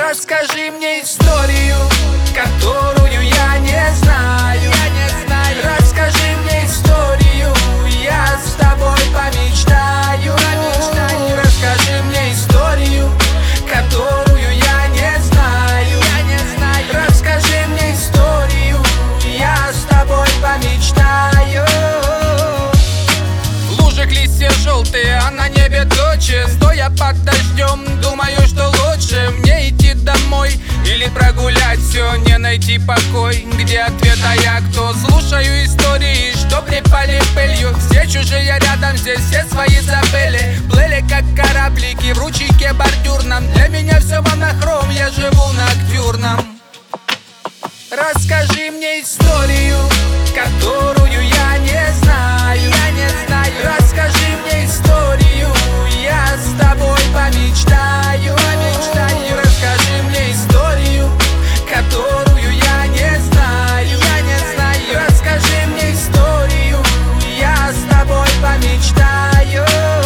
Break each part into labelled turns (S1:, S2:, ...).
S1: Расскажи мне историю, которую я не знаю. Расскажи мне историю, я с тобой помечтаю. Расскажи мне историю, которую я не знаю. Расскажи мне историю, я с тобой помечтаю.
S2: В лужах листья желтые, а на небе тучи. Стоя под дождем, думаю, что лучше мне идти домой или прогулять все, не найти покой. Где ответ, а я кто? Слушаю истории, что припали пылью. Все чужие рядом, здесь все свои забыли. Плыли как кораблики в ручейке бордюрном. Для меня все монохром, я живу ноктюрном.
S1: Расскажи мне историю, которую я не знаю. Расскажи мне историю, я с тобой помечтаю. Расскажи мне историю, которую я не знаю. Расскажи мне историю, я с тобой помечтаю.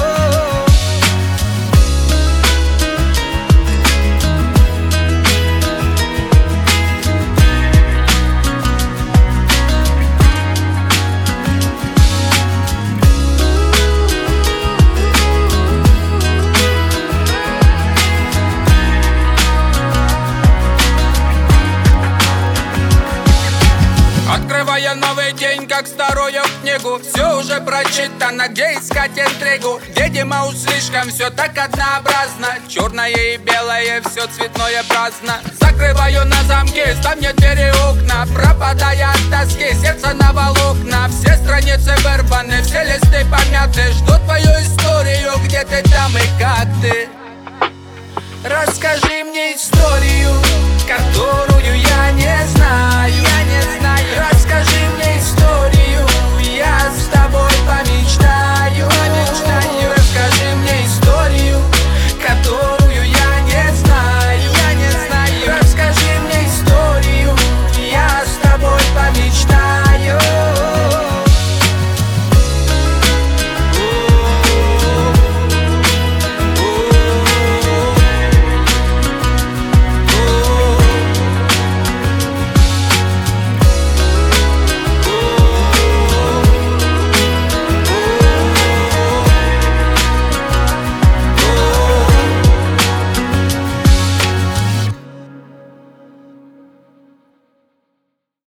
S2: Открывая новый день, как старую книгу. Все уже прочитано, где искать интригу? Видимо, уж слишком все так однообразно. Черное и белое, все цветное праздно. Закрываю на замки, ставни, двери, окна. Пропадая от тоски, сердце на волокна. Все страницы вырваны, все листы помяты. Жду твою историю, где ты там и как ты.
S1: Расскажи мне историю, которую